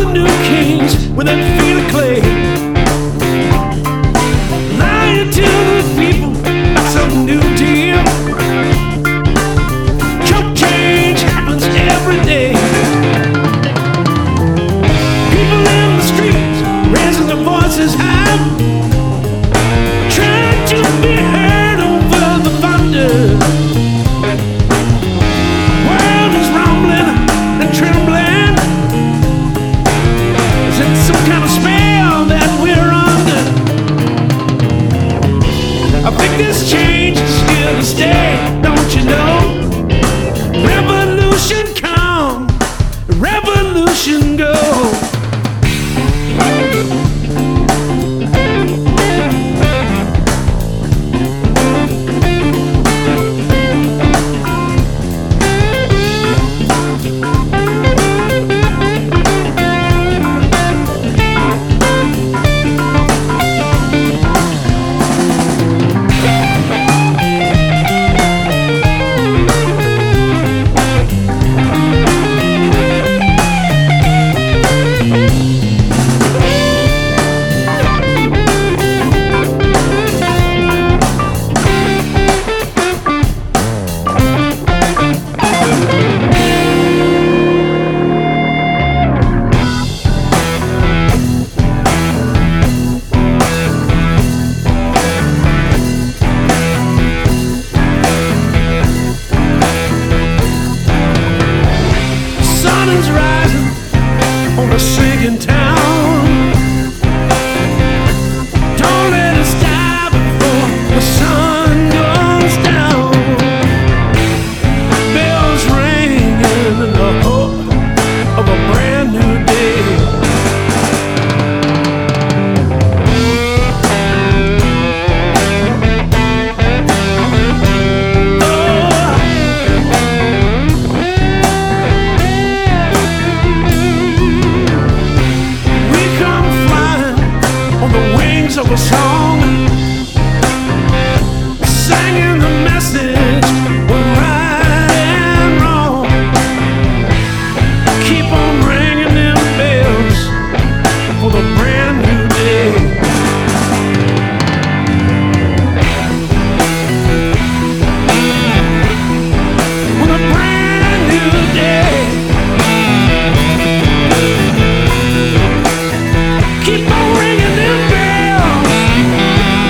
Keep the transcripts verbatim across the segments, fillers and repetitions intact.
the new kings with their feet of clay, lying to the people about some new deal. Chump change happens every day. People in the streets raising their voices high, trying to be heard over the thunder. World is rumbling and trembling. Is it some kind of spell that we're under? I think this change is here to stay, don't you know? Revolution come, revolution go. Is rising on a sinking town. Don't let it stop before the sun goes down. Bells ringing in the hope of a brand new day. Of a song, singing the message of right and wrong. Keep on ringing them bells for the brand new day. For the brand new day. Keep on ringing them bells.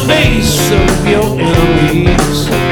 face of your enemies.